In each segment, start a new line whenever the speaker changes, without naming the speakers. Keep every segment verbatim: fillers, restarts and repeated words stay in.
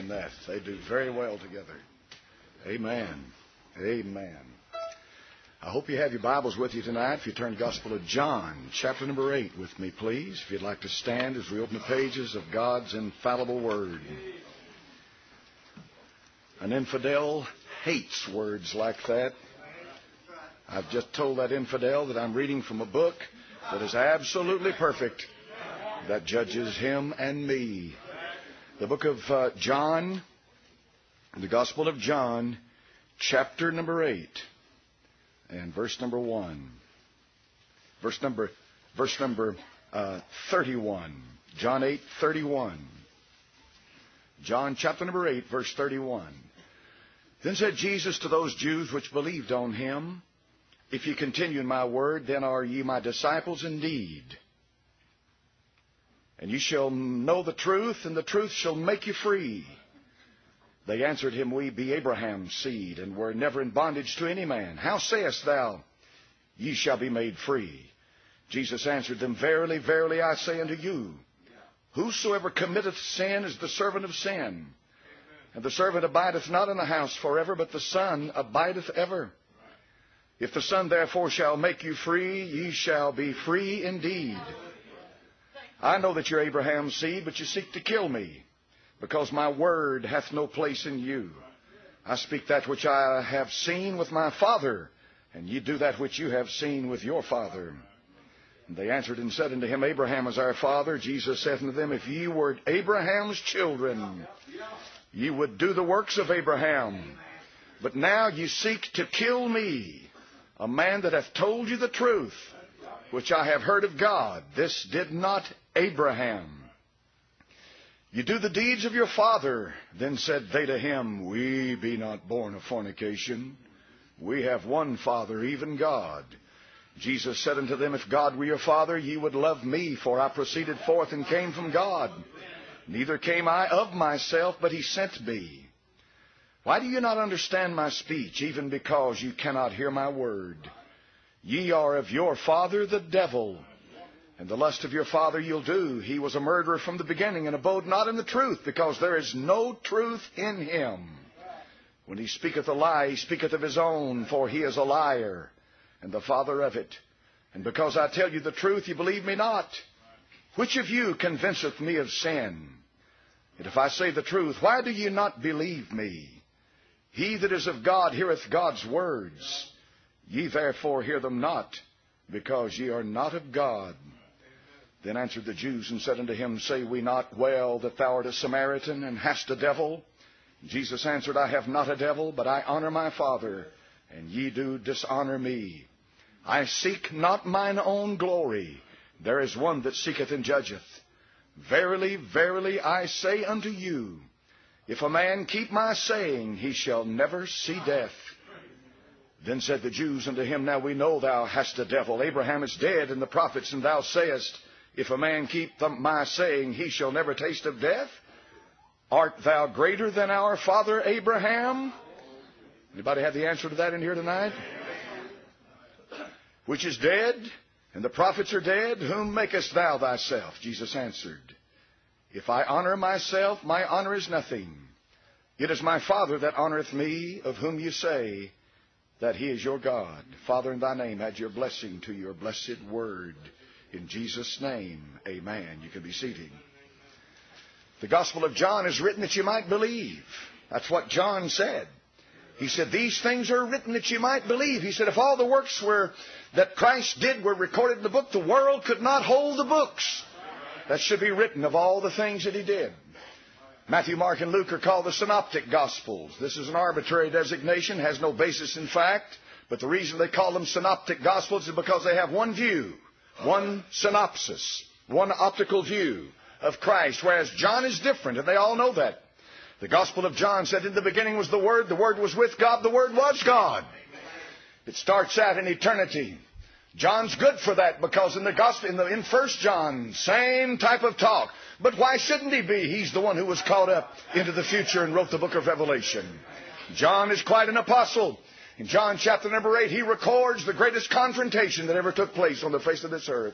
in that. They do very well together. Amen. Amen. I hope you have your Bibles with you tonight. If you turn Gospel of John, chapter number eight with me, please. If you'd like to stand as we open the pages of God's infallible Word. An infidel hates words like that. I've just told that infidel that I'm reading from a book that is absolutely perfect, that judges him and me. The book of uh, John, the Gospel of John, chapter number eight, and verse number one. Verse number, verse number uh, thirty-one. John eight, thirty-one. John chapter number eight, verse thirty-one. Then said Jesus to those Jews which believed on him, If ye continue in my word, then are ye my disciples indeed. And ye shall know the truth, and the truth shall make you free. They answered him, We be Abraham's seed, and were never in bondage to any man. How sayest thou, Ye shall be made free? Jesus answered them, Verily, verily, I say unto you, Whosoever committeth sin is the servant of sin. And the servant abideth not in the house forever, but the Son abideth ever. If the Son therefore shall make you free, ye shall be free indeed. I know that you're Abraham's seed, but you seek to kill me, because my word hath no place in you. I speak that which I have seen with my Father, and ye do that which you have seen with your father. And they answered and said unto him, Abraham is our father. Jesus said unto them, If ye were Abraham's children, ye would do the works of Abraham. But now ye seek to kill me, a man that hath told you the truth, which I have heard of God. This did not Abraham. You do the deeds of your father. Then said they to him, We be not born of fornication. We have one Father, even God. Jesus said unto them, If God were your Father, ye would love me, for I proceeded forth and came from God. Neither came I of myself, but he sent me. Why do you not understand my speech, even because you cannot hear my word? Ye are of your father the devil, and the lust of your father you'll do. He was a murderer from the beginning, and abode not in the truth, because there is no truth in him. When he speaketh a lie, he speaketh of his own, for he is a liar, and the father of it. And because I tell you the truth, ye believe me not. Which of you convinceth me of sin? And if I say the truth, why do ye not believe me? He that is of God heareth God's words. Ye therefore hear them not, because ye are not of God. Then answered the Jews and said unto him, Say we not well that thou art a Samaritan, and hast a devil? Jesus answered, I have not a devil, but I honor my Father, and ye do dishonor me. I seek not mine own glory. There is one that seeketh and judgeth. Verily, verily, I say unto you, if a man keep my saying, he shall never see death. Then said the Jews unto him, Now we know thou hast a devil. Abraham is dead, and the prophets, and thou sayest, If a man keep the, my saying, he shall never taste of death. Art thou greater than our father Abraham? Anybody have the answer to that in here tonight? Which is dead, and the prophets are dead. Whom makest thou thyself? Jesus answered, If I honor myself, my honor is nothing. It is my Father that honoreth me, of whom you say that he is your God. Father, in thy name, add your blessing to your blessed word. In Jesus' name, amen. You can be seated. The Gospel of John is written that you might believe. That's what John said. He said, These things are written that you might believe. He said, if all the works were that Christ did were recorded in the book, the world could not hold the books that should be written of all the things that he did. Matthew, Mark, and Luke are called the Synoptic Gospels. This is an arbitrary designation, has no basis in fact. But the reason they call them Synoptic Gospels is because they have one view, one synopsis, one optical view of Christ, whereas John is different, and they all know that. The Gospel of John said, In the beginning was the Word, the Word was with God, the Word was God. It starts out in eternity. John's good for that, because in the Gospel, in, the, in First John, same type of talk. But why shouldn't he be? He's the one who was caught up into the future and wrote the book of Revelation. John is quite an apostle. In John chapter number eight, he records the greatest confrontation that ever took place on the face of this earth.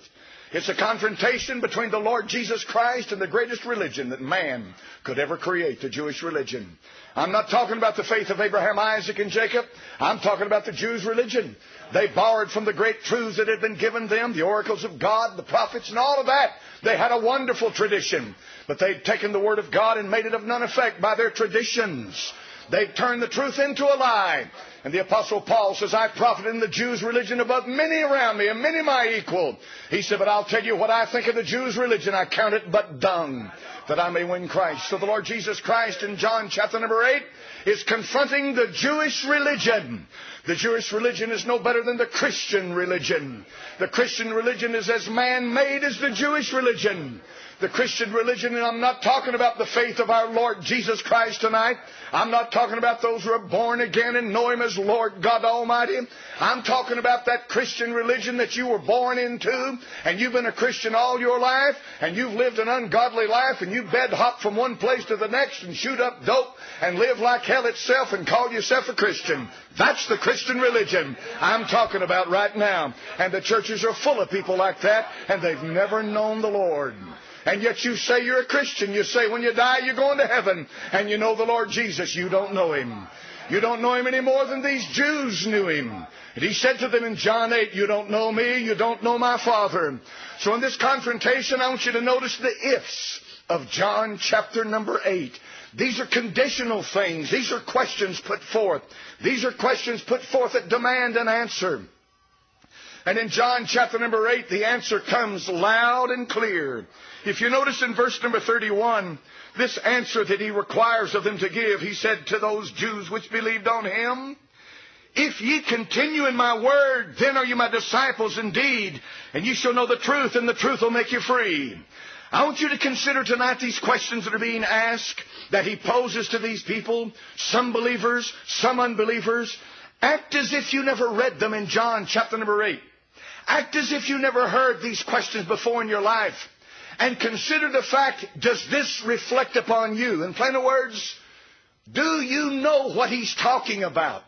It's a confrontation between the Lord Jesus Christ and the greatest religion that man could ever create, the Jewish religion. I'm not talking about the faith of Abraham, Isaac, and Jacob. I'm talking about the Jews' religion. They borrowed from the great truths that had been given them, the oracles of God, the prophets, and all of that. They had a wonderful tradition. But they'd taken the Word of God and made it of none effect by their traditions. They'd turned the truth into a lie. And the Apostle Paul says, I profited in the Jews' religion above many around me, and many my equal. He said, but I'll tell you what I think of the Jews' religion. I count it but dung, that I may win Christ. So the Lord Jesus Christ in John chapter number eight is confronting the Jewish religion. The Jewish religion is no better than the Christian religion. The Christian religion is as man-made as the Jewish religion. The Christian religion, and I'm not talking about the faith of our Lord Jesus Christ tonight. I'm not talking about those who are born again and know Him as Lord God Almighty. I'm talking about that Christian religion that you were born into, and you've been a Christian all your life, and you've lived an ungodly life, and you bed hop from one place to the next and shoot up dope and live like hell itself and call yourself a Christian. That's the Christian religion I'm talking about right now. And the churches are full of people like that, and they've never known the Lord. And yet you say you're a Christian. You say when you die you're going to heaven. And you know the Lord Jesus. You don't know Him. You don't know Him any more than these Jews knew Him. And He said to them in John eight, you don't know me, you don't know my Father. So in this confrontation, I want you to notice the ifs of John chapter number eight. These are conditional things. These are questions put forth. These are questions put forth that demand an answer. And in John chapter number eight, the answer comes loud and clear. If you notice in verse number thirty-one, this answer that He requires of them to give, He said to those Jews which believed on Him, if ye continue in my word, then are you my disciples indeed, and ye shall know the truth, and the truth will make you free. I want you to consider tonight these questions that are being asked, that He poses to these people, some believers, some unbelievers. Act as if you never read them in John chapter number eight. Act as if you never heard these questions before in your life. And consider the fact, does this reflect upon you? In plain words, do you know what He's talking about?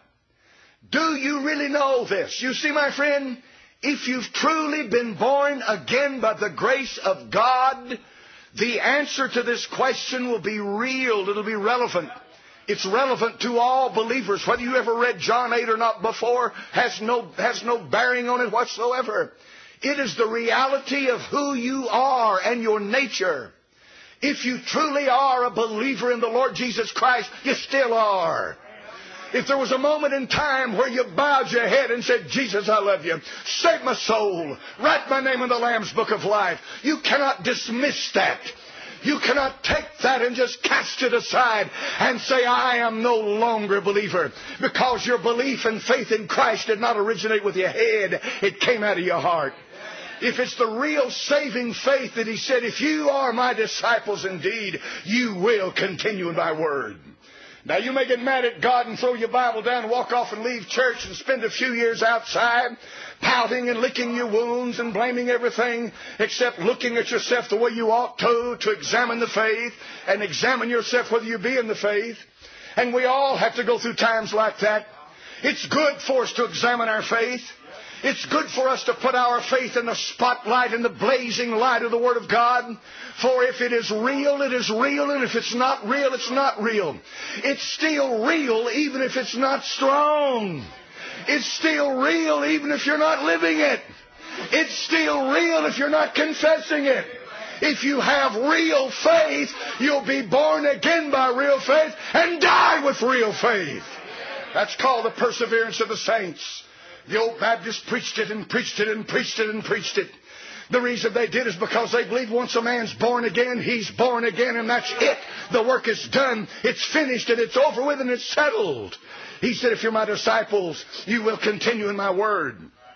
Do you really know this? You see, my friend, if you've truly been born again by the grace of God, the answer to this question will be real. It'll be relevant. It's relevant to all believers. Whether you ever read John eight or not before has no, has no bearing on it whatsoever. It is the reality of who you are and your nature. If you truly are a believer in the Lord Jesus Christ, you still are. If there was a moment in time where you bowed your head and said, Jesus, I love you. Save my soul. Write my name in the Lamb's Book of Life. You cannot dismiss that. You cannot take that and just cast it aside and say, I am no longer a believer. Because your belief and faith in Christ did not originate with your head. It came out of your heart. If it's the real saving faith that He said, if you are my disciples indeed, you will continue in my word. Now, you may get mad at God and throw your Bible down and walk off and leave church and spend a few years outside, pouting and licking your wounds and blaming everything except looking at yourself the way you ought to, to examine the faith and examine yourself whether you be in the faith. And we all have to go through times like that. It's good for us to examine our faith. It's good for us to put our faith in the spotlight, in the blazing light of the Word of God. For if it is real, it is real, and if it's not real, it's not real. It's still real even if it's not strong. It's still real even if you're not living it. It's still real if you're not confessing it. If you have real faith, you'll be born again by real faith and die with real faith. That's called the perseverance of the saints. The old Baptists preached it and preached it and preached it and preached it. The reason they did is because they believe once a man's born again, he's born again, and that's it. The work is done. It's finished and it's over with and it's settled. He said, if you're my disciples, you will continue in my word.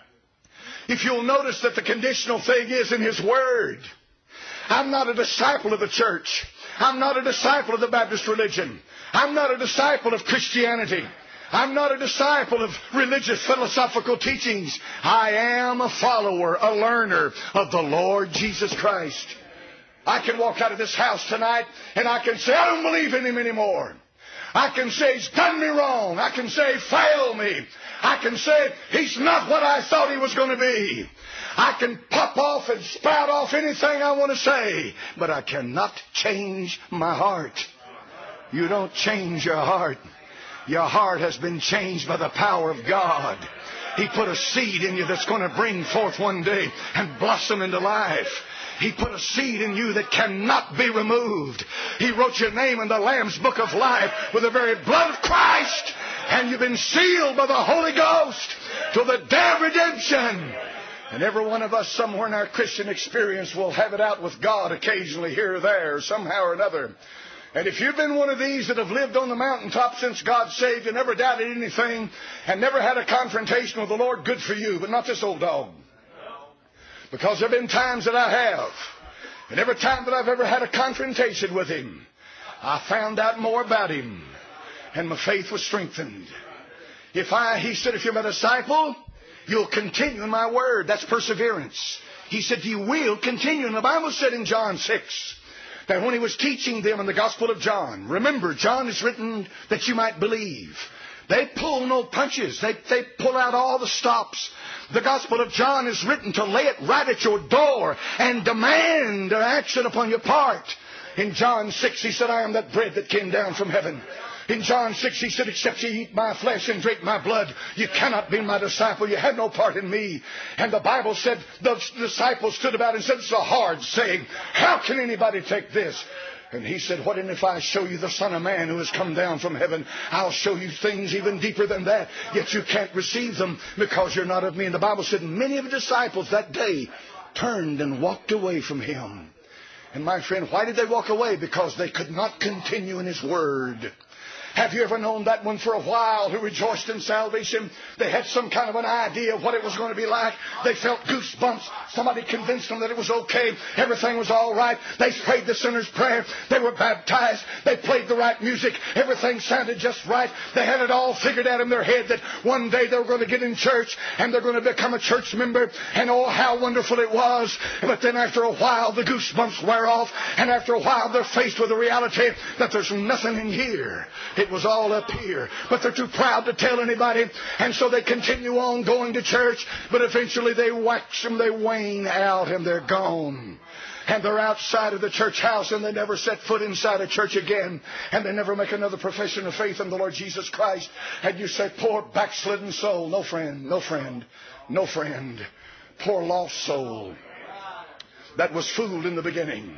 If you'll notice that the conditional thing is in His word. I'm not a disciple of the church. I'm not a disciple of the Baptist religion. I'm not a disciple of Christianity. I'm not a disciple of religious philosophical teachings. I am a follower, a learner of the Lord Jesus Christ. I can walk out of this house tonight and I can say, I don't believe in Him anymore. I can say He's done me wrong. I can say He failed me. I can say He's not what I thought He was going to be. I can pop off and spout off anything I want to say, but I cannot change my heart. You don't change your heart. Your heart has been changed by the power of God. He put a seed in you that's going to bring forth one day and blossom into life. He put a seed in you that cannot be removed. He wrote your name in the Lamb's Book of Life with the very blood of Christ. And you've been sealed by the Holy Ghost to the day of redemption. And every one of us somewhere in our Christian experience will have it out with God occasionally here or there, somehow or another. And if you've been one of these that have lived on the mountaintop since God saved you, never doubted anything, and never had a confrontation with the Lord, good for you, but not this old dog. Because there have been times that I have. And every time that I've ever had a confrontation with Him, I found out more about Him. And my faith was strengthened. If I, He said, if you're my disciple, you'll continue in my word. That's perseverance. He said, you will continue. And the Bible said in John six, that when He was teaching them in the Gospel of John, remember, John is written that you might believe. They pull no punches. They, they pull out all the stops. The Gospel of John is written to lay it right at your door and demand an action upon your part. In John six, He said, I am that bread that came down from heaven. In John six, He said, except you eat my flesh and drink my blood, you cannot be my disciple. You have no part in me. And the Bible said, the disciples stood about and said, it's a hard saying. How can anybody take this? And He said, what if I show you the Son of Man who has come down from heaven? I'll show you things even deeper than that. Yet you can't receive them because you're not of me. And the Bible said many of the disciples that day turned and walked away from Him. And my friend, why did they walk away? Because they could not continue in His word. Have you ever known that one for a while who rejoiced in salvation? They had some kind of an idea of what it was going to be like. They felt goosebumps. Somebody convinced them that it was okay. Everything was all right. They prayed the sinner's prayer. They were baptized. They played the right music. Everything sounded just right. They had it all figured out in their head that one day they were going to get in church and they're going to become a church member. And oh, how wonderful it was. But then after a while, the goosebumps wear off. And after a while, they're faced with the reality that there's nothing in here. It was all up here. But they're too proud to tell anybody. And so they continue on going to church. But eventually they wax them, they wane out, and they're gone. And they're outside of the church house, and they never set foot inside a church again. And they never make another profession of faith in the Lord Jesus Christ. And you say, poor backslidden soul. No friend, no friend, no friend. Poor lost soul that was fooled in the beginning.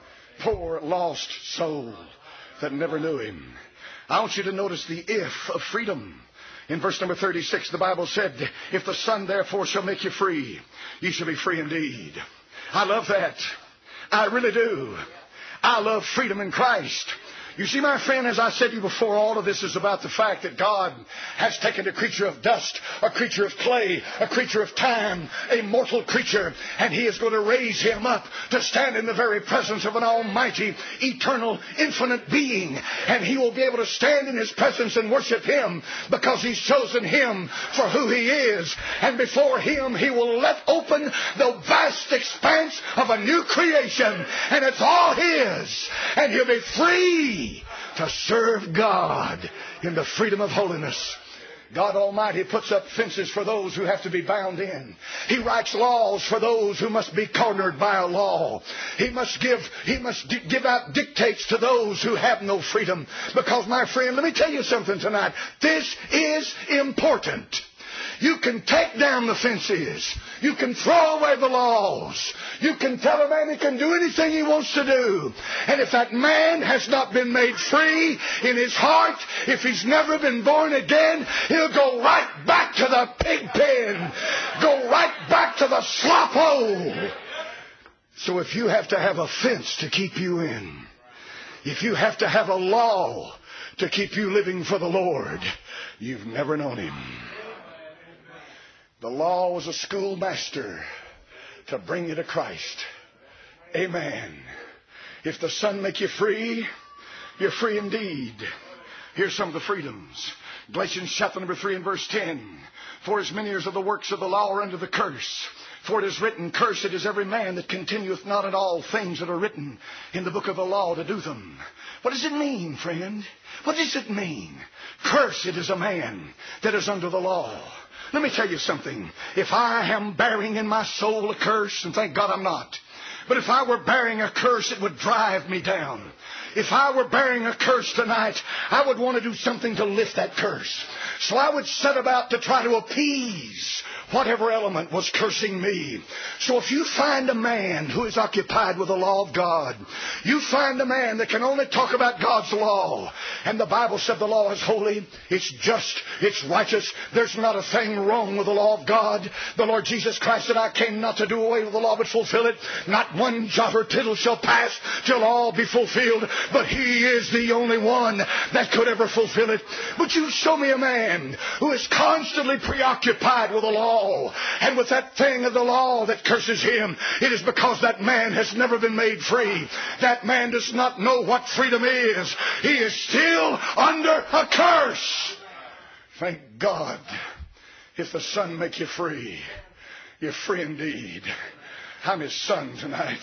Poor lost soul that never knew Him. I want you to notice the if of freedom. In verse number thirty-six, the Bible said, if the Son therefore shall make you free, you shall be free indeed. I love that. I really do. I love freedom in Christ. You see, my friend, as I said to you before, all of this is about the fact that God has taken a creature of dust, a creature of clay, a creature of time, a mortal creature, and He is going to raise him up to stand in the very presence of an almighty, eternal, infinite being. And he will be able to stand in His presence and worship Him because He's chosen him for who he is. And before Him, He will let open the vast expanse of a new creation. And it's all His. And he'll be free to serve God in the freedom of holiness. God Almighty puts up fences for those who have to be bound in. He writes laws for those who must be cornered by a law. He must give, he must d- give out dictates to those who have no freedom. Because, my friend, let me tell you something tonight. This is important. You can take down the fences. You can throw away the laws. You can tell a man he can do anything he wants to do. And if that man has not been made free in his heart, if he's never been born again, he'll go right back to the pig pen. Go right back to the slop hole. So if you have to have a fence to keep you in, if you have to have a law to keep you living for the Lord, you've never known Him. The law was a schoolmaster to bring you to Christ. Amen. If the Son make you free, you're free indeed. Here's some of the freedoms. Galatians chapter number three and verse ten. For as many as are the works of the law are under the curse. For it is written, Cursed is every man that continueth not in all things that are written in the book of the law to do them. What does it mean, friend? What does it mean? Cursed is a man that is under the law. Let me tell you something. If I am bearing in my soul a curse, and thank God I'm not, but if I were bearing a curse, it would drive me down. If I were bearing a curse tonight, I would want to do something to lift that curse. So I would set about to try to appease whatever element was cursing me. So if you find a man who is occupied with the law of God, you find a man that can only talk about God's law, and the Bible said the law is holy, it's just, it's righteous, there's not a thing wrong with the law of God. The Lord Jesus Christ said, I came not to do away with the law but fulfill it. Not one jot or tittle shall pass till all be fulfilled. But He is the only one that could ever fulfill it. But you show me a man who is constantly preoccupied with the law and with that thing of the law that curses him. It is because that man has never been made free. That man does not know what freedom is. He is still under a curse. Thank God. If the Son make you free, you're free indeed. I'm His son tonight.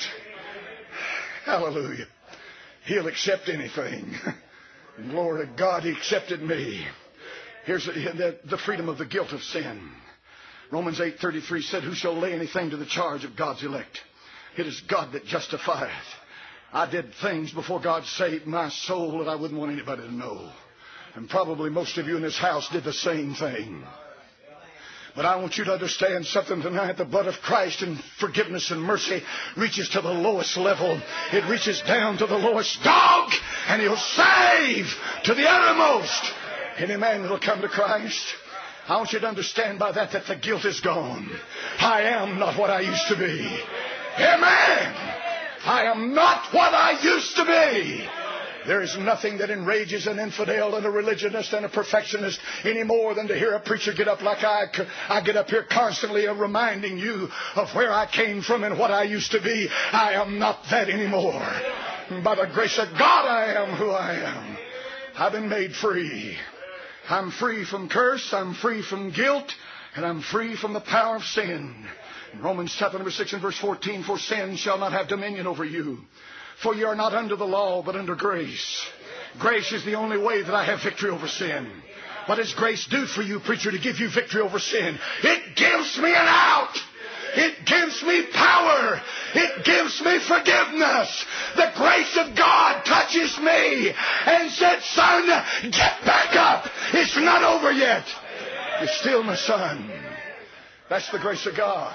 Hallelujah. He'll accept anything. Glory to God, He accepted me. Here's the, the freedom of the guilt of sin. Romans eight thirty-three said, Who shall lay anything to the charge of God's elect? It is God that justifieth. I did things before God saved my soul that I wouldn't want anybody to know. And probably most of you in this house did the same thing. But I want you to understand something tonight. The blood of Christ and forgiveness and mercy reaches to the lowest level. It reaches down to the lowest dog, and He'll save to the uttermost any man that will come to Christ. I want you to understand by that that the guilt is gone. I am not what I used to be. Amen. I am not what I used to be. There is nothing that enrages an infidel and a religionist and a perfectionist any more than to hear a preacher get up like I, I get up here constantly reminding you of where I came from and what I used to be. I am not that anymore. By the grace of God, I am who I am. I've been made free. I'm free from curse, I'm free from guilt, and I'm free from the power of sin. In Romans chapter number six and verse fourteen, For sin shall not have dominion over you. For you are not under the law, but under grace. Grace is the only way that I have victory over sin. What does grace do for you, preacher, to give you victory over sin? It gives me an out. It gives me power. It gives me forgiveness. The grace of God touches me and said, Son, get back up. It's not over yet. You're still my son. That's the grace of God.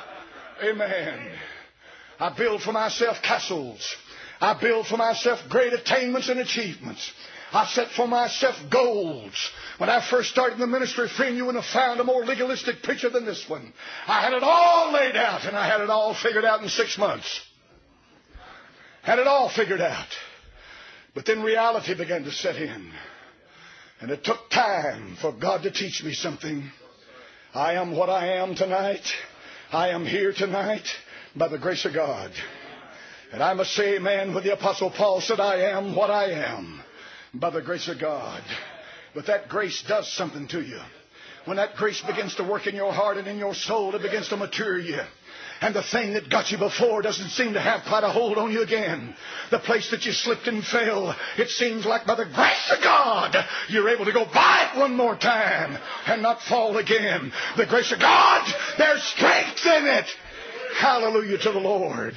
Amen. I build for myself castles. I build for myself great attainments and achievements. I set for myself goals. When I first started the ministry, friend, you wouldn't have found a more legalistic preacher than this one. I had it all laid out, and I had it all figured out in six months. Had it all figured out. But then reality began to set in. And it took time for God to teach me something. I am what I am tonight. I am here tonight by the grace of God. And I must say amen when the Apostle Paul said, I am what I am by the grace of God. But that grace does something to you. When that grace begins to work in your heart and in your soul, it begins to mature you. And the thing that got you before doesn't seem to have quite a hold on you again. The place that you slipped and fell, it seems like by the grace of God, you're able to go by it one more time and not fall again. The grace of God, there's strength in it. Hallelujah to the Lord.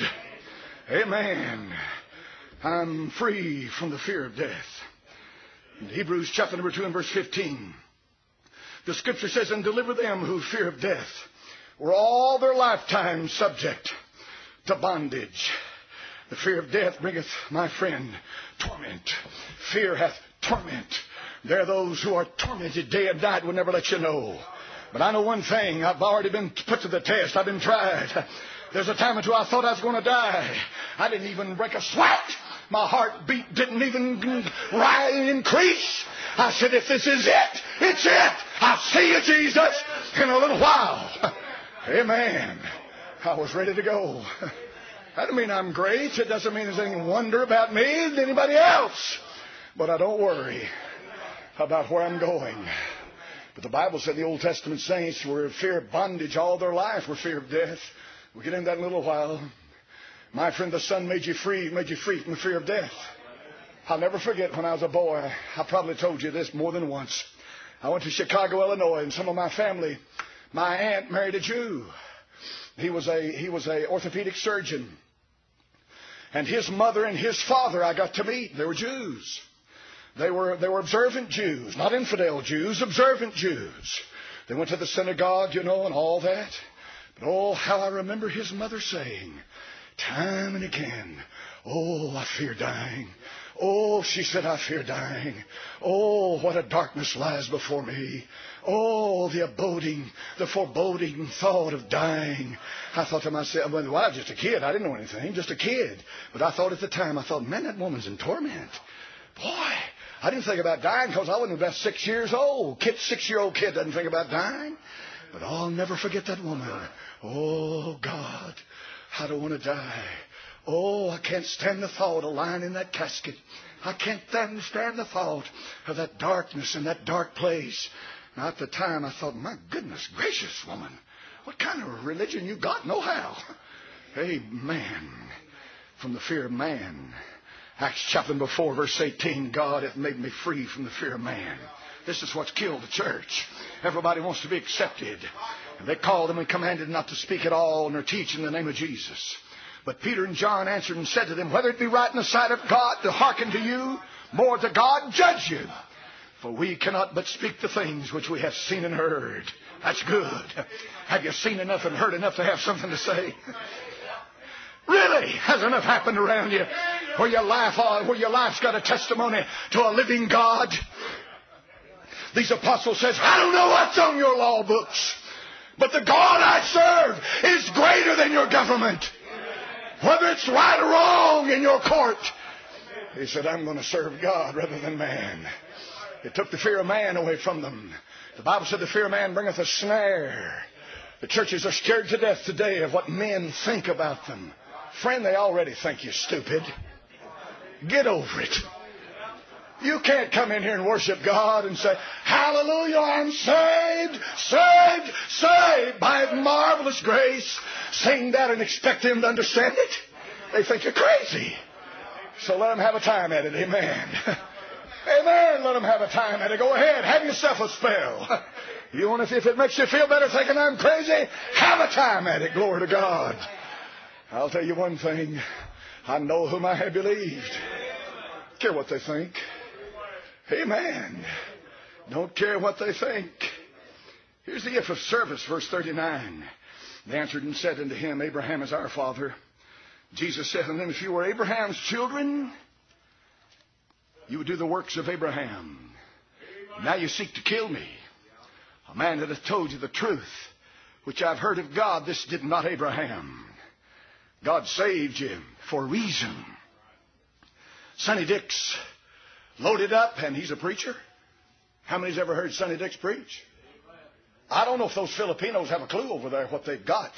Amen. I'm free from the fear of death. In Hebrews chapter number two and verse fifteen, the scripture says, And deliver them who fear of death were all their lifetime subject to bondage. The fear of death bringeth, my friend, torment. Fear hath torment. There are those who are tormented day and night will never let you know. But I know one thing. I've already been put to the test. I've been tried. There's a time or two I thought I was going to die. I didn't even break a sweat. My heartbeat didn't even rise and increase. I said, if this is it, it's it. I'll see you, Jesus, in a little while. Amen. I was ready to go. That doesn't mean I'm great. It doesn't mean there's any wonder about me than anybody else. But I don't worry about where I'm going. But the Bible said the Old Testament saints were in fear of bondage all their life, were fear of death. We'll get into that in a little while. My friend, the Son made you free, made you free from the fear of death. I'll never forget when I was a boy. I probably told you this more than once. I went to Chicago, Illinois, and some of my family, my aunt married a Jew. He was a he was a orthopedic surgeon. And his mother and his father I got to meet. They were Jews. They were they were observant Jews, not infidel Jews, observant Jews. They went to the synagogue, you know, and all that. But oh, how I remember his mother saying, time and again, oh, I fear dying. Oh, she said, I fear dying. Oh, what a darkness lies before me. Oh, the aboding, the foreboding thought of dying. I thought to myself, well, I was just a kid. I didn't know anything, just a kid. But I thought at the time, I thought, man, that woman's in torment. Boy, I didn't think about dying because I wasn't about six years old. Kid, six-year-old kid doesn't think about dying. But I'll never forget that woman. Oh, God, I don't want to die. Oh, I can't stand the thought of lying in that casket. I can't stand the thought of that darkness in that dark place. Now, at the time, I thought, my goodness gracious, woman, what kind of religion you got? No how. Amen. From the fear of man. Acts chapter number four, verse eighteen, God hath made me free from the fear of man. This is what's killed the church. Everybody wants to be accepted. And they called them and commanded not to speak at all nor teach in the name of Jesus. But Peter and John answered and said to them, whether it be right in the sight of God to hearken to you, more to God judge you. For we cannot but speak the things which we have seen and heard. That's good. Have you seen enough and heard enough to have something to say? Really? Has enough happened around you where your life, where your life's got a testimony to a living God? These apostles says, I don't know what's on your law books, but the God I serve is greater than your government. Whether it's right or wrong in your court. He said, I'm going to serve God rather than man. It took the fear of man away from them. The Bible said the fear of man bringeth a snare. The churches are scared to death today of what men think about them. Friend, they already think you're stupid. Get over it. You can't come in here and worship God and say, hallelujah, I'm saved, saved, saved by marvelous grace. Sing that and expect them to understand it. They think you're crazy. So let them have a time at it. Amen. Amen. Let them have a time at it. Go ahead. Have yourself a spell. You want to, if it makes you feel better thinking I'm crazy, have a time at it. Glory to God. I'll tell you one thing. I know whom I have believed. Care what they think. Amen. Don't care what they think. Here's the if of service, verse thirty-nine. They answered and said unto him, Abraham is our father. Jesus said unto them, if you were Abraham's children, you would do the works of Abraham. Now you seek to kill me, a man that hath told you the truth, which I've heard of God. This did not Abraham. God saved you for a reason. Sonny Dix loaded up, and he's a preacher. How many's ever heard Sonny Dix preach? I don't know if those Filipinos have a clue over there what they've got.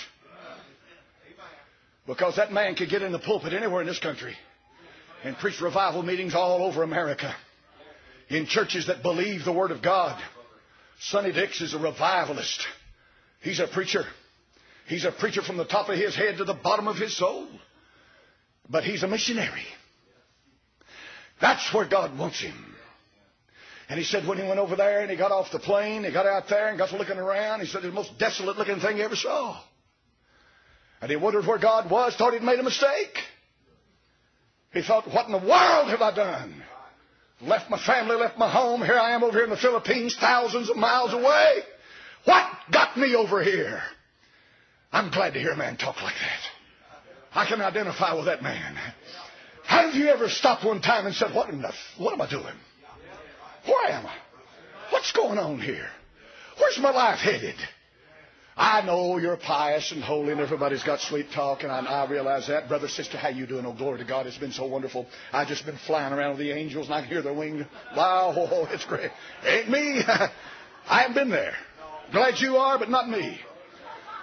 Because that man could get in the pulpit anywhere in this country and preach revival meetings all over America in churches that believe the Word of God. Sonny Dix is a revivalist. He's a preacher. He's a preacher from the top of his head to the bottom of his soul. But he's a missionary. That's where God wants him. And he said when he went over there and he got off the plane, he got out there and got to looking around, he said it was the most desolate looking thing he ever saw. And he wondered where God was, thought he'd made a mistake. He thought, what in the world have I done? Left my family, left my home. Here I am over here in the Philippines, thousands of miles away. What got me over here? I'm glad to hear a man talk like that. I can identify with that man. Have you ever stopped one time and said, what in the, what am I doing? Where am I? What's going on here? Where's my life headed? I know you're pious and holy and everybody's got sweet talk, and I, I realize that. Brother, sister, how you doing? Oh, glory to God. It's been so wonderful. I've just been flying around with the angels and I can hear their wings. Wow, oh, it's great. Ain't me. I haven't been there. Glad you are, but not me.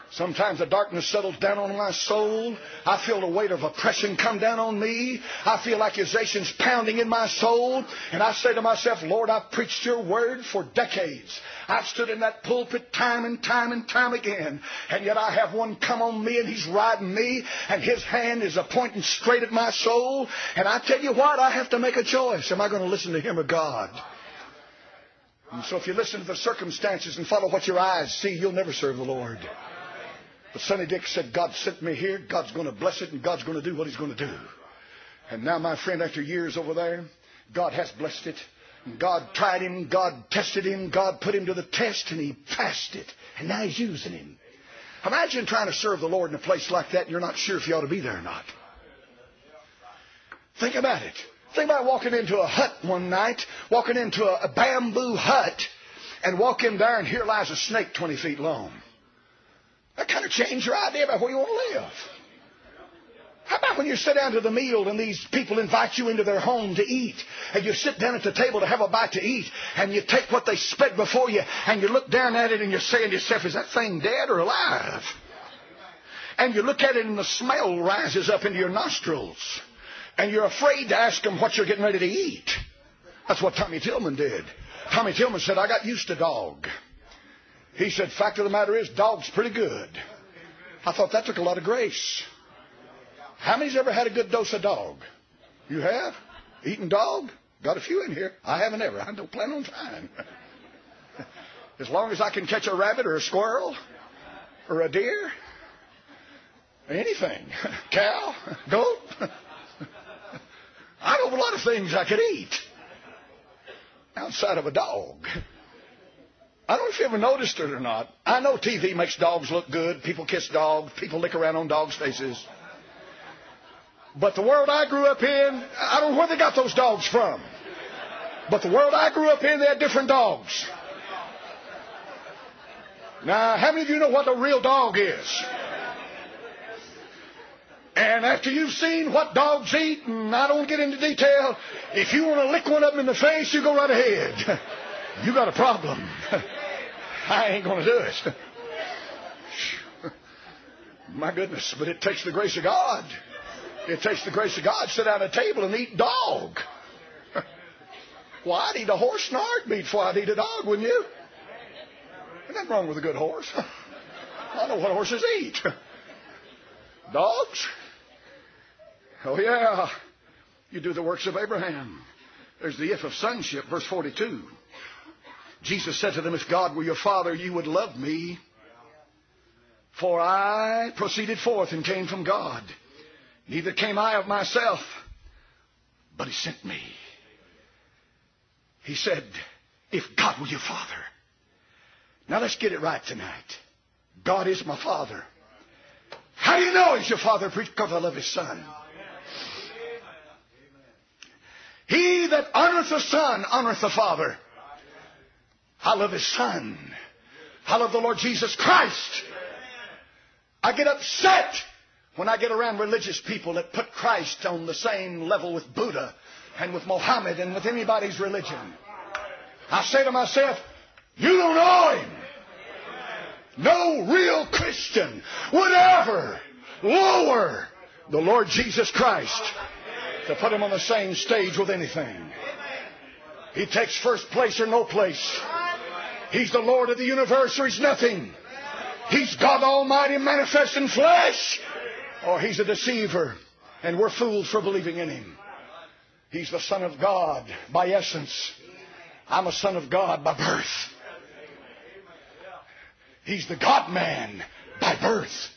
Sometimes the darkness settles down on my soul. I feel the weight of oppression come down on me. I feel accusations pounding in my soul. And I say to myself, Lord, I've preached your word for decades. I've stood in that pulpit time and time and time again. And yet I have one come on me and he's riding me. And his hand is pointing straight at my soul. And I tell you what, I have to make a choice. Am I going to listen to him or God? And so if you listen to the circumstances and follow what your eyes see, you'll never serve the Lord. But Sonny Dick said, God sent me here, God's going to bless it, and God's going to do what he's going to do. And now, my friend, after years over there, God has blessed it. And God tried him, God tested him, God put him to the test, and he passed it. And now he's using him. Imagine trying to serve the Lord in a place like that, and you're not sure if you ought to be there or not. Think about it. Think about walking into a hut one night, walking into a, a bamboo hut, and walk in there, and here lies a snake twenty feet long. That kind of changed your idea about where you want to live. How about when you sit down to the meal and these people invite you into their home to eat, and you sit down at the table to have a bite to eat, and you take what they spread before you, and you look down at it and you're saying to yourself, is that thing dead or alive? And you look at it and the smell rises up into your nostrils, and you're afraid to ask them what you're getting ready to eat. That's what Tommy Tillman did. Tommy Tillman said, I got used to dog. He said, fact of the matter is, dog's pretty good. I thought that took a lot of grace. How many's ever had a good dose of dog? You have? Eaten dog? Got a few in here. I haven't ever. I don't plan on trying. As long as I can catch a rabbit or a squirrel or a deer, anything. Cow, goat. I know a lot of things I could eat outside of a dog. I don't know if you ever noticed it or not. I know T V makes dogs look good. People kiss dogs. People lick around on dogs' faces. But the world I grew up in, I don't know where they got those dogs from. But the world I grew up in, they had different dogs. Now, how many of you know what a real dog is? And after you've seen what dogs eat, and I don't get into detail, if you want to lick one of them in the face, you go right ahead. You got a problem. I ain't going to do it. My goodness, but it takes the grace of God. It takes the grace of God to sit down at a table and eat dog. Well, I'd eat a horse in a heartbeat before I'd eat a dog, wouldn't you? There's nothing wrong with a good horse. I know what horses eat. Dogs? Oh, yeah. You do the works of Abraham. There's the if of sonship, verse forty-two. Jesus said to them, if God were your father, you would love me. For I proceeded forth and came from God. Neither came I of myself, but he sent me. He said, if God were your father. Now let's get it right tonight. God is my father. How do you know he's your father? Because I love his son. He that honoreth the son honoreth the father. I love his son. I love the Lord Jesus Christ. I get upset when I get around religious people that put Christ on the same level with Buddha and with Mohammed and with anybody's religion. I say to myself, you don't know him. No real Christian would ever lower the Lord Jesus Christ to put him on the same stage with anything. He takes first place or no place. He's the Lord of the universe or he's nothing. He's God Almighty manifest in flesh or he's a deceiver and we're fools for believing in him. He's the Son of God by essence. I'm a son of God by birth. He's the God-man by birth.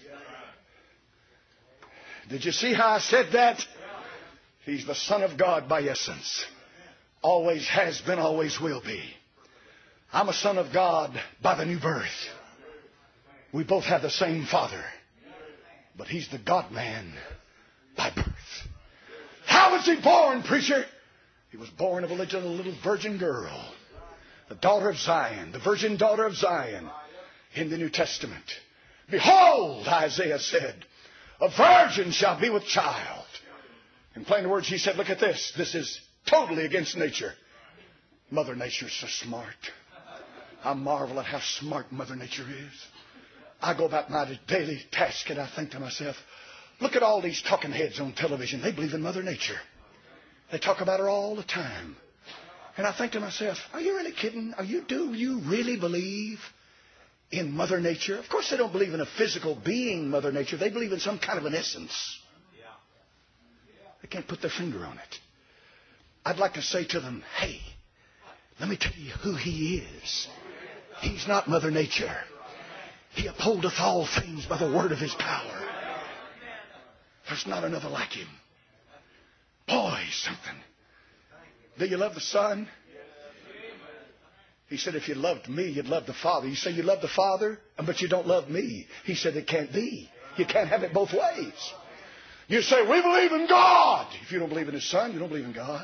Did you see how I said that? He's the Son of God by essence. Always has been, always will be. I'm a son of God by the new birth. We both have the same Father. But he's the God-man by birth. How was he born, preacher? He was born of a little, little virgin girl. The daughter of Zion. The virgin daughter of Zion. In the New Testament. Behold, Isaiah said, a virgin shall be with child. In plain words, he said, look at this. This is totally against nature. Mother Nature's so smart. I marvel at how smart Mother Nature is. I go about my daily task and I think to myself, look at all these talking heads on television. They believe in Mother Nature. They talk about her all the time. And I think to myself, are you really kidding? Are you, do you really believe in Mother Nature? Of course they don't believe in a physical being, Mother Nature. They believe in some kind of an essence. They can't put their finger on it. I'd like to say to them, hey, let me tell you who He is. He's not Mother Nature. He upholdeth all things by the word of His power. There's not another like Him. Boy, something. Do you love the Son? He said, if you loved me, you'd love the Father. You say you love the Father, but you don't love me. He said, it can't be. You can't have it both ways. You say, we believe in God. If you don't believe in His Son, you don't believe in God.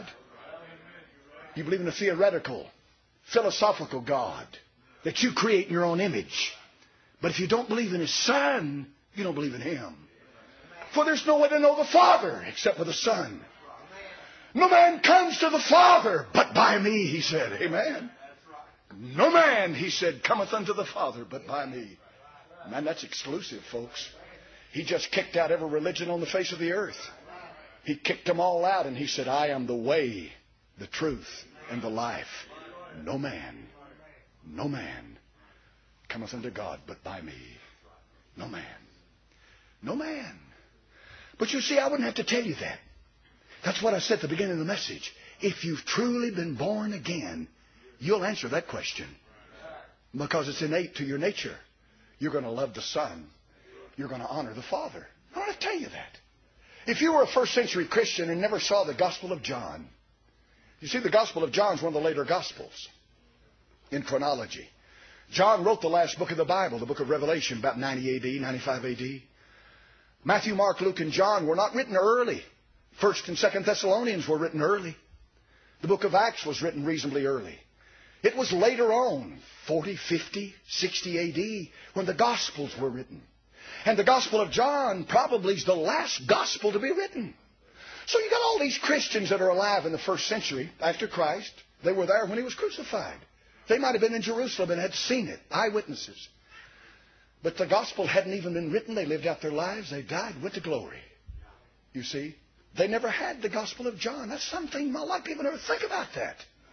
You believe in a theoretical, philosophical God that you create in your own image. But if you don't believe in His Son, you don't believe in Him. For there's no way to know the Father except with the Son. No man comes to the Father but by me, He said. Amen. No man, He said, cometh unto the Father but by me. Man, that's exclusive, folks. He just kicked out every religion on the face of the earth. He kicked them all out and He said, I am the way, the truth, and the life. No man, no man cometh unto God but by me. No man. No man. But you see, I wouldn't have to tell you that. That's what I said at the beginning of the message. If you've truly been born again, you'll answer that question. Because it's innate to your nature. You're going to love the Son. You're going to honor the Father. I want to tell you that. If you were a first century Christian and never saw the Gospel of John, you see, the Gospel of John is one of the later Gospels in chronology. John wrote the last book of the Bible, the book of Revelation, about ninety A D, ninety-five A D. Matthew, Mark, Luke, and John were not written early. First and Second Thessalonians were written early. The book of Acts was written reasonably early. It was later on, forty, fifty, sixty A D, when the Gospels were written. And the Gospel of John probably is the last Gospel to be written. So you got all these Christians that are alive in the first century after Christ. They were there when He was crucified. They might have been in Jerusalem and had seen it, eyewitnesses. But the Gospel hadn't even been written. They lived out their lives. They died, went to glory. You see? They never had the Gospel of John. That's something a lot of people never think about that.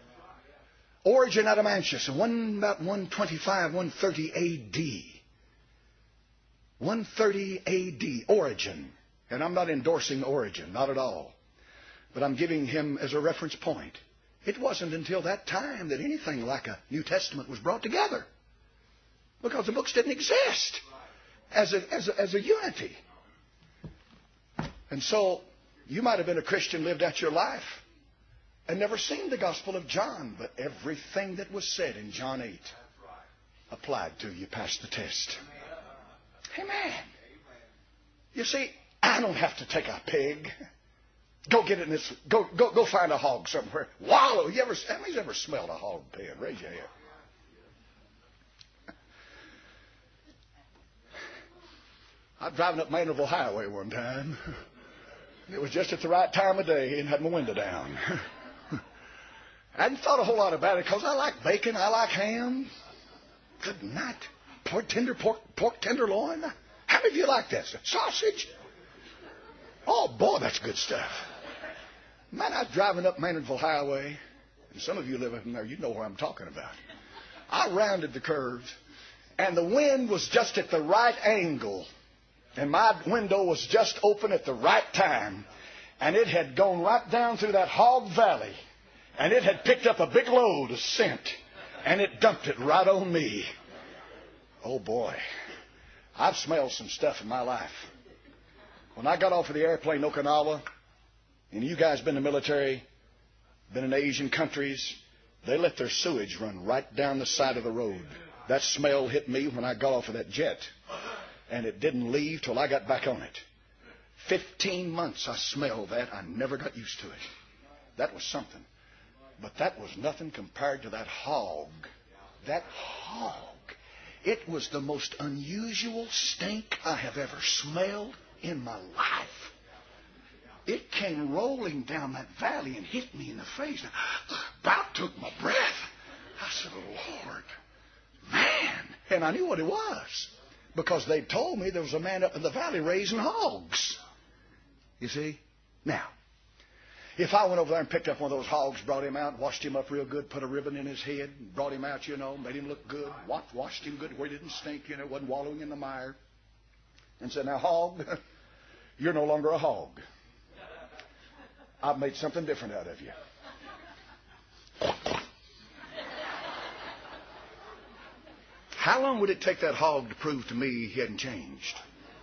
Origen out of Manchester, one, about one twenty-five, one thirty A D. one thirty A D, Origen. And I'm not endorsing Origen, not at all. But I'm giving him as a reference point. It wasn't until that time that anything like a New Testament was brought together. Because the books didn't exist as a, as a, as a unity. And so you might have been a Christian, lived out your life, and never seen the Gospel of John. But everything that was said in John eight applied to you, passed the test. Amen. You see, I don't have to take a pig. Go get it in this. Go go go find a hog somewhere. Wallow. You ever? How many's ever smelled a hog pen? Raise your hand. I was driving up Maynardville Highway one time. It was just at the right time of day and had my window down. I hadn't thought a whole lot about it because I like bacon. I like ham. Good night. Pork tender, pork, pork tenderloin. How many of you like that? Sausage? Oh, boy, that's good stuff. Man, I was driving up Maynardville Highway, and some of you live up in there, you know where I'm talking about. I rounded the curves, and the wind was just at the right angle, and my window was just open at the right time, and it had gone right down through that hog valley, and it had picked up a big load of scent, and it dumped it right on me. Oh, boy. I've smelled some stuff in my life. When I got off of the airplane in Okinawa, and you guys been in the military, been in Asian countries, they let their sewage run right down the side of the road. That smell hit me when I got off of that jet, and it didn't leave till I got back on it. Fifteen months I smelled that. I never got used to it. That was something. But that was nothing compared to that hog. That hog. It was the most unusual stink I have ever smelled in my life. It came rolling down that valley and hit me in the face. About took my breath. I said, Lord, man. And I knew what it was. because they told me there was a man up in the valley raising hogs. You see? Now, if I went over there and picked up one of those hogs, brought him out, washed him up real good, put a ribbon in his head, brought him out, you know, made him look good, washed him good where he didn't stink, you know, wasn't wallowing in the mire, and said, now, hog, you're no longer a hog. I've made something different out of you. How long would it take that hog to prove to me he hadn't changed?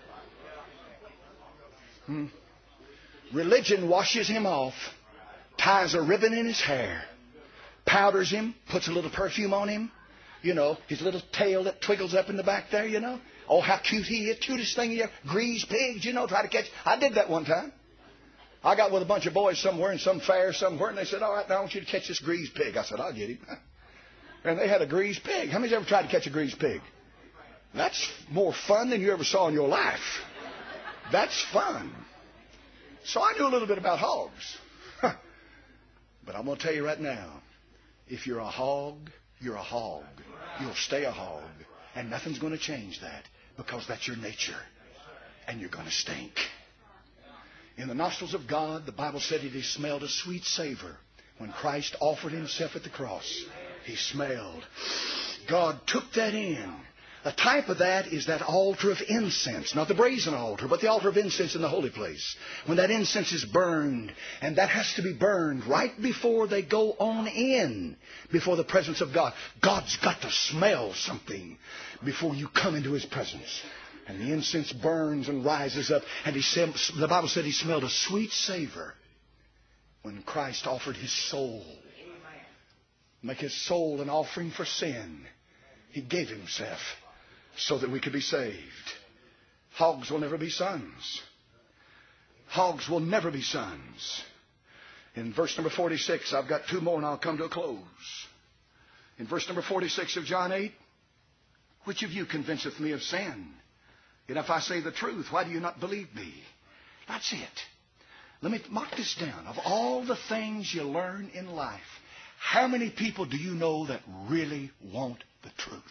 Hmm? Religion washes him off, ties a ribbon in his hair, powders him, puts a little perfume on him, you know, his little tail that twiggles up in the back there, you know. Oh, how cute he is, cutest thing he ever, greased pigs, you know, try to catch. I did that one time. I got with a bunch of boys somewhere in some fair somewhere, and they said, all right, now I want you to catch this greased pig. I said, I'll get him. And they had a greased pig. How many's ever tried to catch a greased pig? That's more fun than you ever saw in your life. That's fun. So I knew a little bit about hogs. But I'm going to tell you right now, if you're a hog, you're a hog. You'll stay a hog. And nothing's going to change that, because that's your nature. And you're going to stink. In the nostrils of God, the Bible said it smelled a sweet savor. When Christ offered himself at the cross, he smelled. God took that in. A type of that is that altar of incense. Not the brazen altar, but the altar of incense in the holy place. When that incense is burned, and that has to be burned right before they go on in, before the presence of God. God's got to smell something before you come into his presence. And the incense burns and rises up. And he said, the Bible said he smelled a sweet savor when Christ offered his soul. Make his soul an offering for sin. He gave himself so that we could be saved. Hogs will never be sons. Hogs will never be sons. In verse number forty-six, I've got two more and I'll come to a close. In verse number forty-six of John eight, which of you convinceth me of sin? And if I say the truth, why do you not believe me? That's it. Let me mark this down. Of all the things you learn in life, how many people do you know that really want the truth?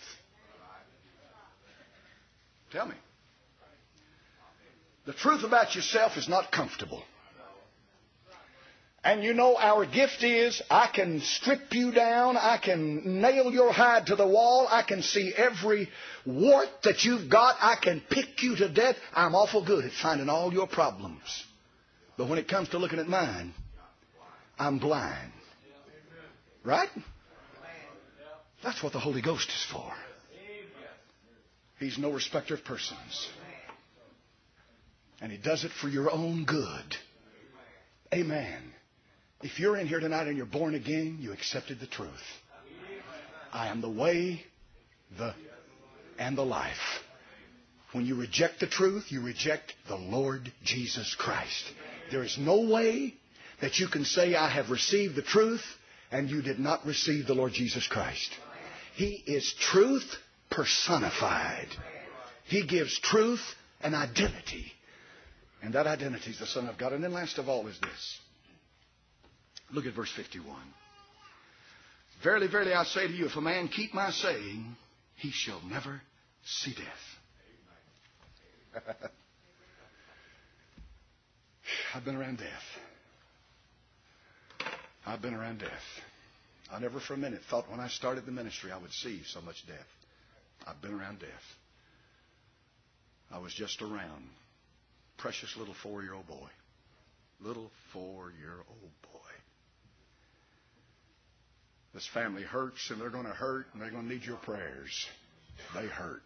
Tell me. The truth about yourself is not comfortable. And you know our gift is, I can strip you down, I can nail your hide to the wall, I can see every wart that you've got, I can pick you to death. I'm awful good at finding all your problems. But when it comes to looking at mine, I'm blind. Right? That's what the Holy Ghost is for. He's no respecter of persons. And he does it for your own good. Amen. If you're in here tonight and you're born again, you accepted the truth. I am the way, the, and the life. When you reject the truth, you reject the Lord Jesus Christ. There is no way that you can say, I have received the truth, and you did not receive the Lord Jesus Christ. He is truth personified. He gives truth an identity. And that identity is the Son of God. And then last of all is this. Look at verse fifty-one. Verily, verily, I say to you, if a man keep my saying, he shall never see death. I've been around death. I've been around death. I never for a minute thought when I started the ministry I would see so much death. I've been around death. I was just around. Precious little four-year-old boy. Little four-year-old boy. This family hurts, and they're going to hurt, and they're going to need your prayers. They hurt.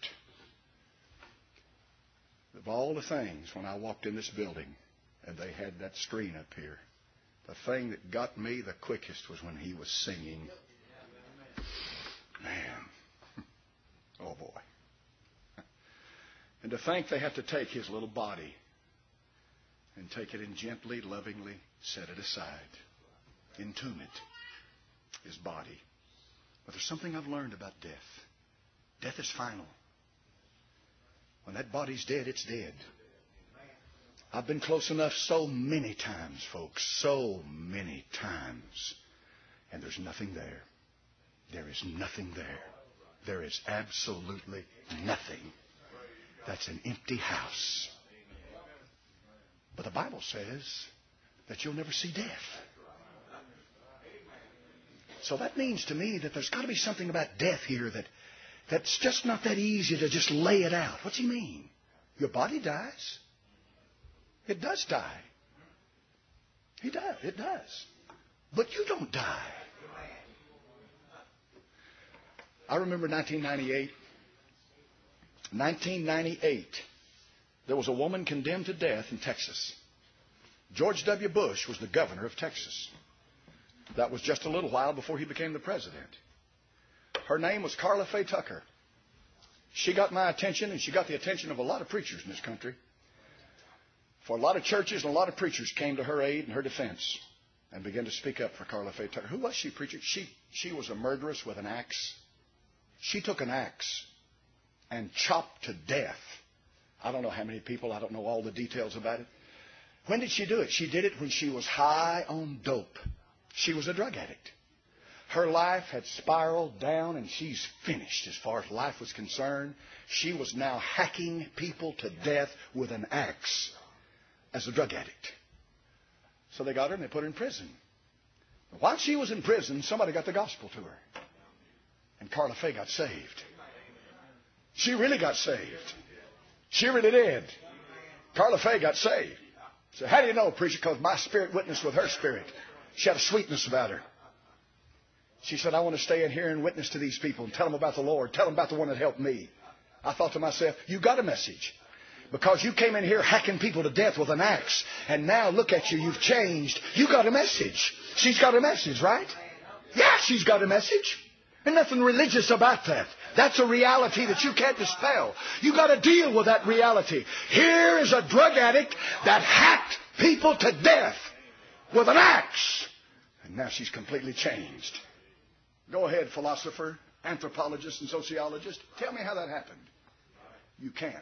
Of all the things, when I walked in this building, and they had that screen up here, the thing that got me the quickest was when he was singing. Man. Oh, boy. And to think they have to take his little body and take it and gently, lovingly set it aside. Entomb it. His body. But there's something I've learned about death. Death is final. When that body's dead, it's dead. I've been close enough so many times, folks. So many times. And there's nothing there. There is nothing there. There is absolutely nothing. That's an empty house. But the Bible says that you'll never see death. So that means to me that there's got to be something about death here that that's just not that easy to just lay it out. What's he mean? Your body dies. It does die. He does. It does. But you don't die. I remember nineteen ninety-eight. nineteen ninety-eight. There was a woman condemned to death in Texas. George W. Bush was the governor of Texas. That was just a little while before he became the president. Her name was Karla Faye Tucker. She got my attention, and she got the attention of a lot of preachers in this country. For a lot of churches and a lot of preachers came to her aid and her defense and began to speak up for Karla Faye Tucker. Who was she, preacher? She, she was a murderess with an axe. She took an axe and chopped to death. I don't know how many people. I don't know all the details about it. When did she do it? She did it when she was high on dope. She was a drug addict. Her life had spiraled down, and she's finished as far as life was concerned. She was now hacking people to death with an axe as a drug addict. So they got her and they put her in prison. While she was in prison, somebody got the gospel to her. And Karla Faye got saved. She really got saved. She really did. Karla Faye got saved. So how do you know, preacher? Because my spirit witnessed with her spirit. She had a sweetness about her. She said, I want to stay in here and witness to these people and tell them about the Lord. Tell them about the one that helped me. I thought to myself, you got a message. Because you came in here hacking people to death with an axe. And now look at you. You've changed. You got a message. She's got a message, right? Yeah, she's got a message. There's nothing religious about that. That's a reality that you can't dispel. You got to deal with that reality. Here is a drug addict that hacked people to death with an axe. And now she's completely changed. Go ahead, philosopher, anthropologist, and sociologist. Tell me how that happened. You can't.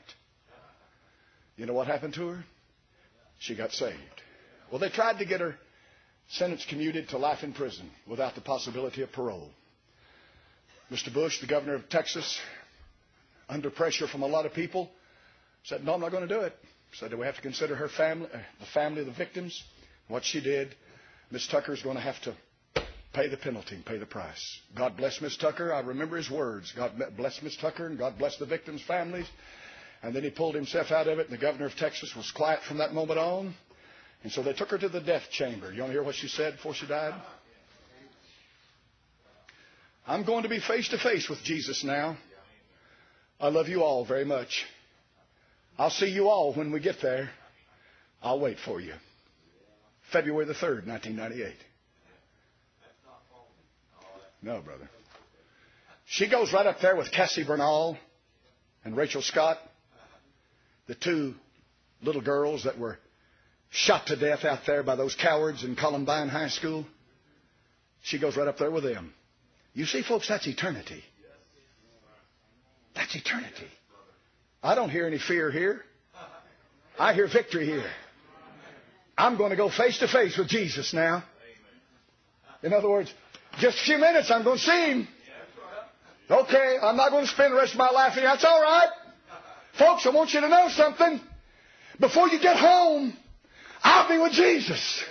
You know what happened to her? She got saved. Well, they tried to get her sentence commuted to life in prison without the possibility of parole. Mister Bush, the governor of Texas, under pressure from a lot of people, said, no, I'm not going to do it. Said, do we have to consider her family, uh, the family of the victims? What she did, Miss Tucker is going to have to pay the penalty and pay the price. God bless Miss Tucker. I remember his words. God bless Miss Tucker and God bless the victims' families. And then he pulled himself out of it, and the governor of Texas was quiet from that moment on. And so they took her to the death chamber. You want to hear what she said before she died? I'm going to be face to face with Jesus now. I love you all very much. I'll see you all when we get there. I'll wait for you. February the third, nineteen ninety-eight. No, brother. She goes right up there with Cassie Bernal and Rachel Scott, the two little girls that were shot to death out there by those cowards in Columbine High School. She goes right up there with them. You see, folks, that's eternity. That's eternity. I don't hear any fear here. I hear victory here. I'm going to go face to face with Jesus now. In other words, just a few minutes, I'm going to see Him. Okay, I'm not going to spend the rest of my life here. That's all right. Folks, I want you to know something. Before you get home, I'll be with Jesus.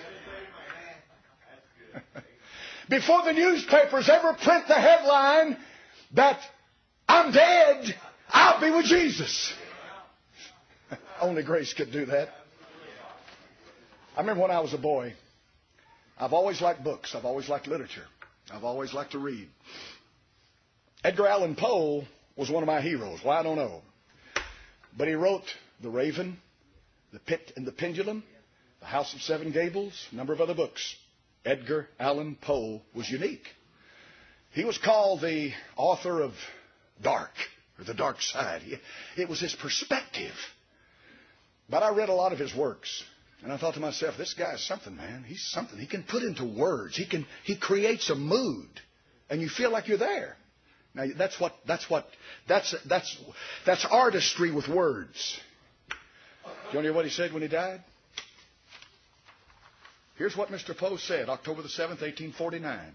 Before the newspapers ever print the headline that I'm dead, I'll be with Jesus. Only grace could do that. I remember when I was a boy, I've always liked books. I've always liked literature. I've always liked to read. Edgar Allan Poe was one of my heroes. Well, I don't know. But he wrote The Raven, The Pit and the Pendulum, The House of Seven Gables, a number of other books. Edgar Allan Poe was unique. He was called the author of dark, or the dark side. It was his perspective. But I read a lot of his works. And I thought to myself, this guy's something, man. He's something. He can put into words. He can. He creates a mood, and you feel like you're there. Now that's what. That's what. That's that's that's artistry with words. Do you want to hear what he said when he died? Here's what Mister Poe said, October the seventh, eighteen forty-nine.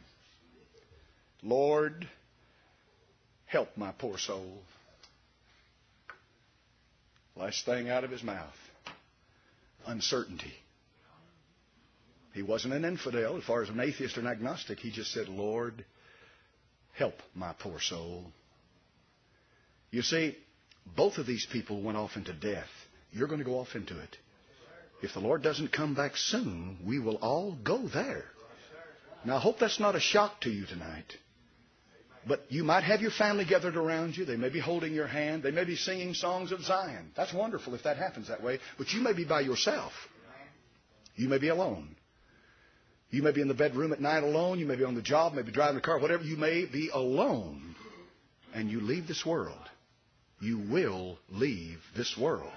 Lord, help my poor soul. Last thing out of his mouth. Uncertainty. He wasn't an infidel as far as an atheist or an agnostic. He just said, Lord, help my poor soul. You see, both of these people went off into death. You're going to go off into it. If the Lord doesn't come back soon, we will all go there. Now, I hope that's not a shock to you tonight. But you might have your family gathered around you. They may be holding your hand. They may be singing songs of Zion. That's wonderful if that happens that way. But you may be by yourself. You may be alone. You may be in the bedroom at night alone. You may be on the job, maybe driving the car, whatever. You may be alone. And you leave this world. You will leave this world.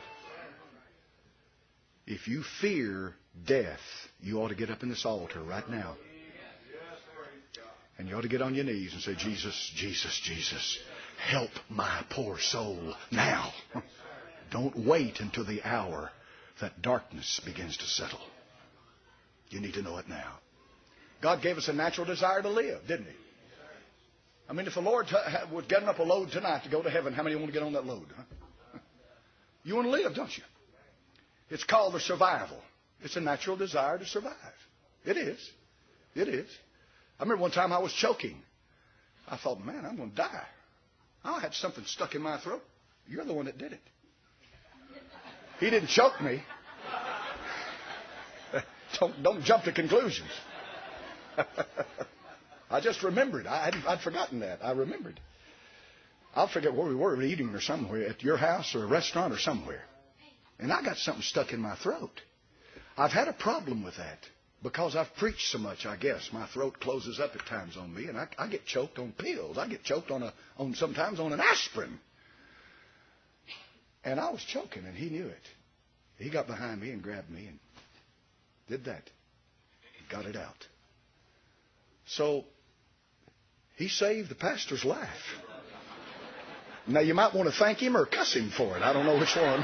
If you fear death, you ought to get up in this altar right now. And you ought to get on your knees and say, Jesus, Jesus, Jesus, help my poor soul now. Don't wait until the hour that darkness begins to settle. You need to know it now. God gave us a natural desire to live, didn't He? I mean, if the Lord was getting up a load tonight to go to heaven, how many want to get on that load? Huh? You want to live, don't you? It's called a survival. It's a natural desire to survive. It is. It is. I remember one time I was choking. I thought, man, I'm going to die. I had something stuck in my throat. You're the one that did it. He didn't choke me. don't, don't jump to conclusions. I just remembered. I hadn't, I'd forgotten that. I remembered. I'll forget where we were eating or somewhere, at your house or a restaurant or somewhere. And I got something stuck in my throat. I've had a problem with that. Because I've preached so much, I guess. My throat closes up at times on me, and I, I get choked on pills. I get choked on a, on sometimes on an aspirin. And I was choking, and he knew it. He got behind me and grabbed me and did that. Got it out. So, he saved the pastor's life. Now, you might want to thank him or cuss him for it. I don't know which one.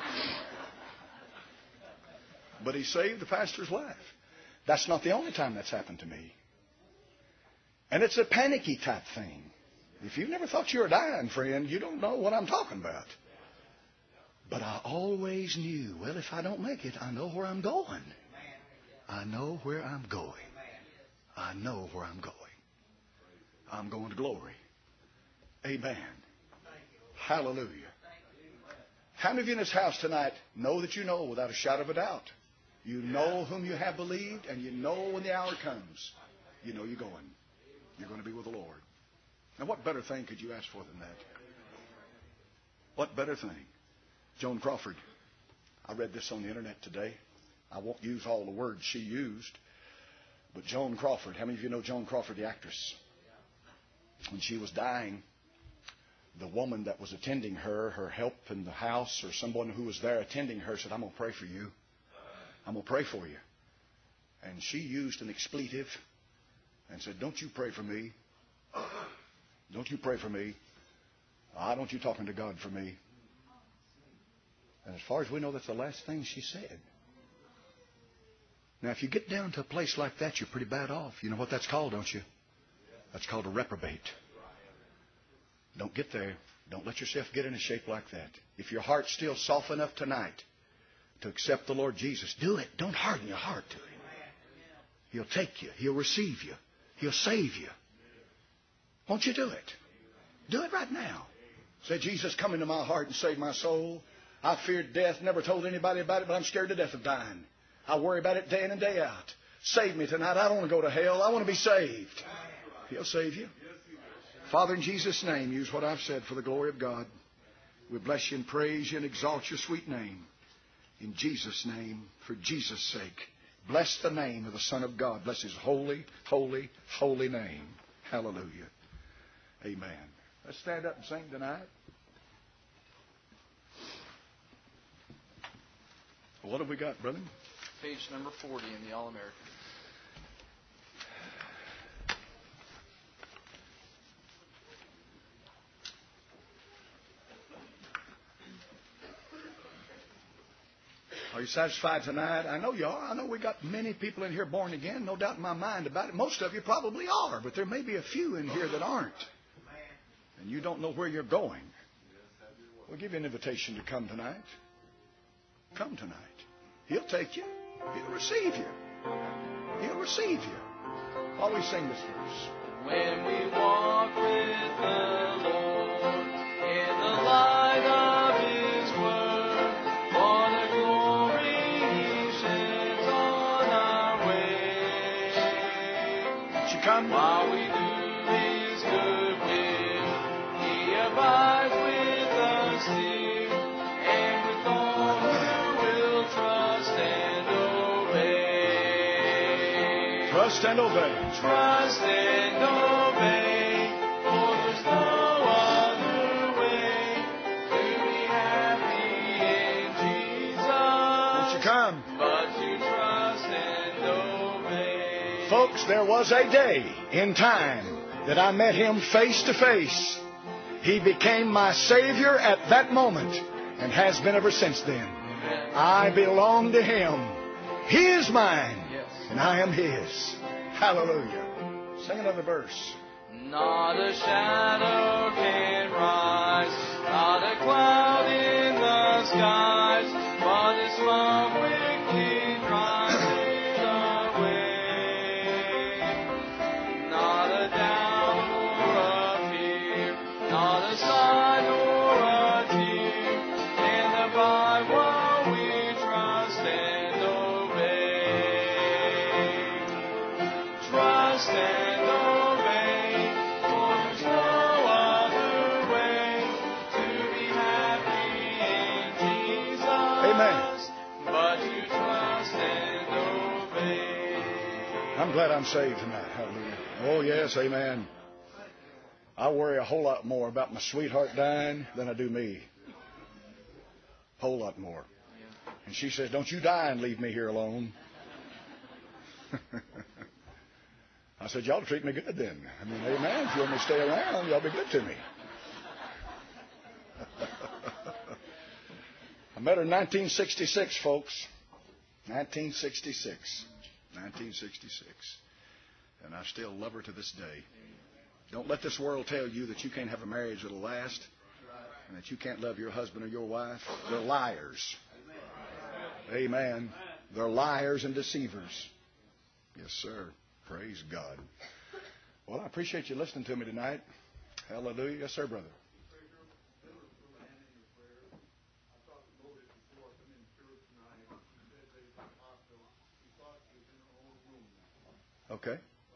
But he saved the pastor's life. That's not the only time that's happened to me. And it's a panicky type thing. If you've never thought you were dying, friend, you don't know what I'm talking about. But I always knew, well, if I don't make it, I know where I'm going. I know where I'm going. I know where I'm going. I'm going to glory. Amen. Hallelujah. How many of you in this house tonight know that you know without a shadow of a doubt? You know whom you have believed, and you know when the hour comes, you know you're going. You're going to be with the Lord. Now, what better thing could you ask for than that? What better thing? Joan Crawford. I read this on the internet today. I won't use all the words she used. But Joan Crawford, how many of you know Joan Crawford, the actress? When she was dying, the woman that was attending her, her help in the house, or someone who was there attending her said, I'm going to pray for you. I'm going to pray for you. And she used an expletive and said, don't you pray for me. Don't you pray for me. Ah, don't you talking to God for me. And as far as we know, that's the last thing she said. Now, if you get down to a place like that, you're pretty bad off. You know what that's called, don't you? That's called a reprobate. Don't get there. Don't let yourself get in a shape like that. If your heart's still soft enough tonight to accept the Lord Jesus, do it. Don't harden your heart to Him. He'll take you. He'll receive you. He'll save you. Won't you do it? Do it right now. Say, Jesus, come into my heart and save my soul. I feared death, never told anybody about it, but I'm scared to death of dying. I worry about it day in and day out. Save me tonight. I don't want to go to hell. I want to be saved. He'll save you. Father, in Jesus' name, use what I've said for the glory of God. We bless you and praise you and exalt your sweet name. In Jesus' name, for Jesus' sake. Bless the name of the Son of God. Bless His holy, holy, holy name. Hallelujah. Amen. Let's stand up and sing tonight. What have we got, brother?
Page number forty in the All-American.
Are you satisfied tonight? I know you are. I know we got many people in here born again. No doubt in my mind about it. Most of you probably are, but there may be a few in here that aren't. And you don't know where you're going. We'll give you an invitation to come tonight. Come tonight. He'll take you. He'll receive you. He'll receive you. While we sing this verse.
When we walk with the Lord in the light of His word, what a glory He sheds on our way.
Won't you come?
While we do His good will, He abides with us here, and with all who will trust and obey.
Trust and obey.
Trust and obey, for there's no other way to be happy in Jesus.
Won't you come?
But to trust and obey.
Folks, there was a day in time that I met Him face to face. He became my Savior at that moment and has been ever since then.
Amen.
I belong to Him. He is mine,
Yes.
and I am His. Hallelujah. Sing another verse.
Not a shadow can rise, not a cloud in the skies, but a small wicked drives it away. Not a doubt or a fear, not a sigh nor a tear, can abide while we trust and obey. Trust and obey, for there's no other way to be happy in Jesus.
Amen.
But to trust and obey.
I'm glad I'm saved tonight. Hallelujah. Oh, yes, amen. I worry a whole lot more about my sweetheart dying than I do me. Whole lot more. And she says, don't you die and leave me here alone. I said, y'all treat me good then. I mean, amen. If you want me to stay around, y'all be good to me. I met her in nineteen sixty-six, folks. nineteen sixty-six. nineteen sixty-six. And I still love her to this day. Don't let this world tell you that you can't have a marriage that'll last and that you can't love your husband or your wife. They're liars. Amen. They're liars and deceivers. Yes, sir. Praise God. Well, I appreciate you listening to me tonight. Hallelujah. Yes, sir, brother. Okay.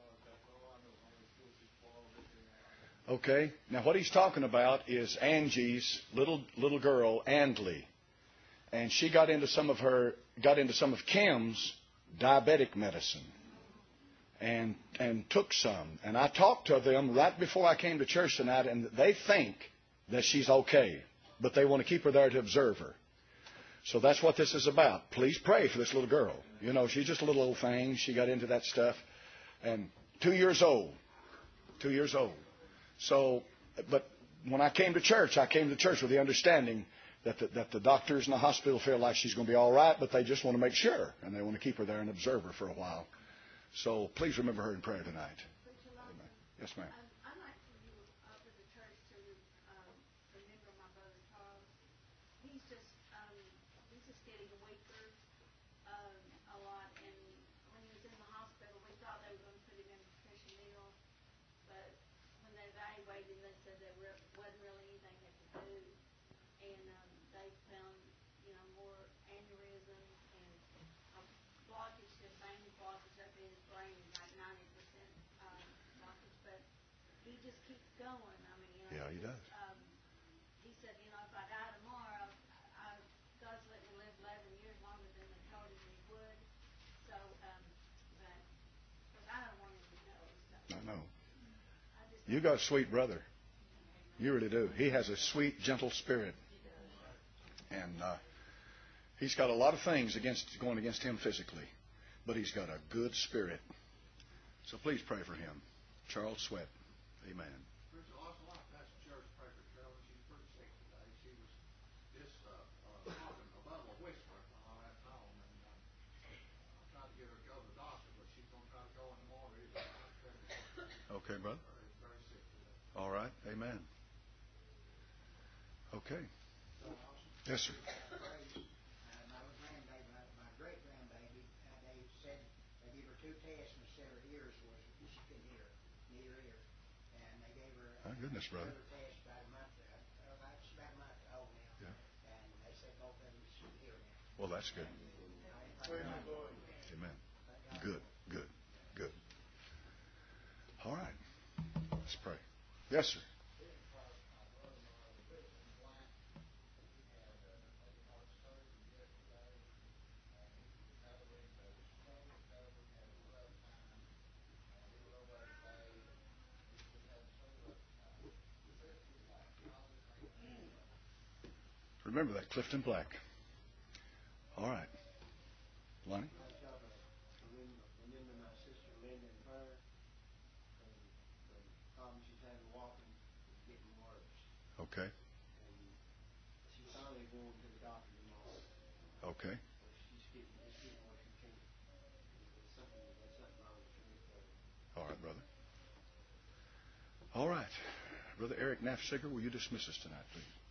Okay. Now, what he's talking about is Angie's little little girl, Andley, and she got into some of her got into some of Kim's diabetic medicine, and and took some. And I talked to them right before I came to church tonight, and they think that she's okay, but they want to keep her there to observe her. So that's what this is about. Please pray for this little girl. You know, she's just a little old thing. She got into that stuff, and two years old, two years old. So, but when I came to church, I came to church with the understanding that the, that the doctors in the hospital feel like she's going to be all right, but they just want to make sure, and they want to keep her there and observe her for a while. So please remember her in prayer tonight. Amen. Yes, ma'am.
I'd like for you uh, for the church to um, remember my brother Charles. He's just um, he's just getting weaker um, a lot, and when he was in the hospital, we thought they were going to put him in nutrition meal, but when they evaluated him, they said there re- wasn't really anything they could do, and um, they found you know more aneurysms and a blockage, just vein blockage up in his brain, like ninety percent um, blockage, but he just keeps going. I mean, you know,
Yeah, he does.
Um, he said, you know, if I die tomorrow, I, God's let me live eleven years longer than they told him he would. So, um, but because I don't want him to know. So
I know.
I just
You got a sweet brother. You really do. He has a sweet, gentle spirit. And uh, he's got a lot of things against going against him physically, but he's got a good spirit. So please pray for him. Charles Sweat. Amen.
There's an awful lot of Pastor Jerry's prayer for Carolyn. She's pretty sick today. She was just uh, uh, talking a little whisper on that phone, and uh, I tried to get her to go to the doctor, but she's going to try to go in the morning.
Okay, brother.
Very, very sick today.
All right. Amen. Okay.
Charles.
Yes, sir.
Uh, Grace, uh, my grandbaby, my, my great grandbaby, uh, they said they gave her two tests and said her ears was she couldn't hear, neither ear, and they gave her
My goodness, brother.
another test about a month, uh, about, she's about a month old now,
Yeah.
and they said both of them she can hear now.
Well, that's good.
I, I,
Amen. Good, good, good. All right. Let's pray. Yes, sir. Remember that, Clifton Black. All right. Lonnie?
I tell her, remember, remember my sister Linda in prayer, and the problem she's having walking is getting worse.
Okay.
And she's finally going to the doctor tomorrow.
Okay.
But she's getting, it's getting worse. She can't, it's something, there's something wrong with her. So,
All right, brother. All right. Brother Eric Nafziger, will you dismiss us tonight, please?